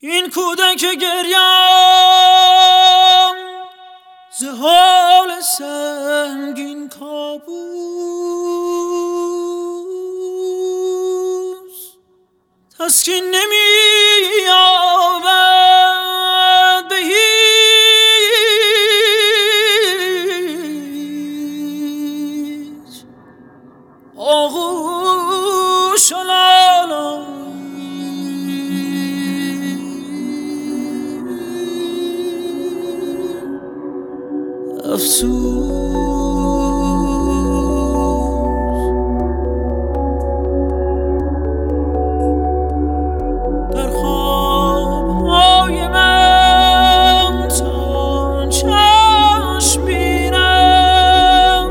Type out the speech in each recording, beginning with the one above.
این کودک گریم ز حال سنگین کابوس تسکین نمی‌یابد به هیچ آغوش و لالایی. در خواب‌های من تا چشم بینم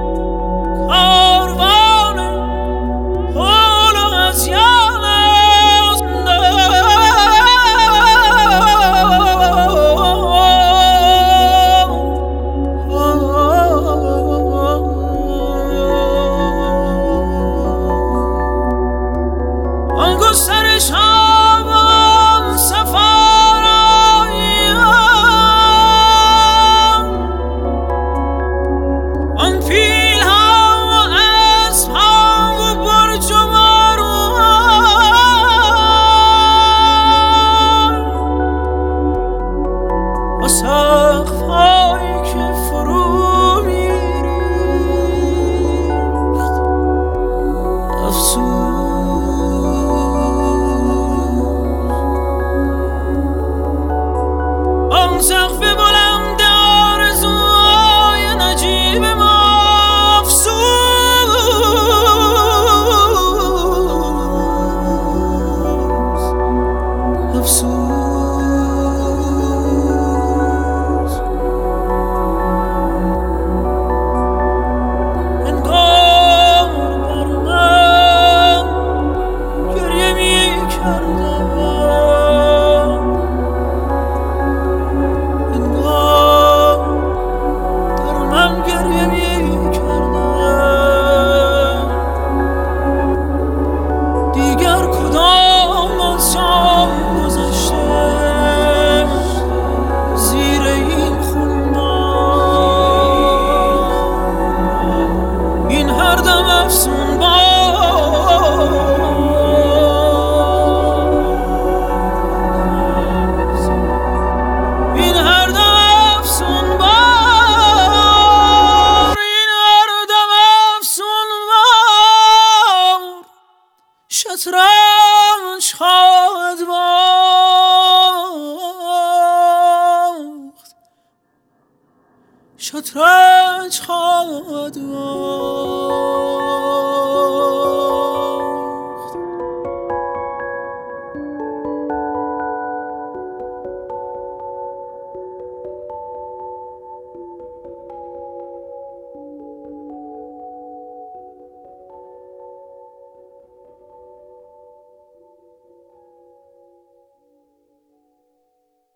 کاروان حول و هذیان است. آن گسترش ها و آن صفارایی ها، آن پیل ها و اسب ها و برج و بارو ها، و سقف هایی که فرو می‌ریخت. افسوس آن سقف بلند آرزوهای نجیب ما. افسوس افسوس انگار بر من گریه می‌کردم، انگار در من گریه می‌کردم. دیگر کدام از شام گذشته زیر این خونبار، این هر دم افسون باز، این هر دم افسون بار، این هر دم افسون بار شطرنج خواهد باخت، شطرنج خواهد باخت.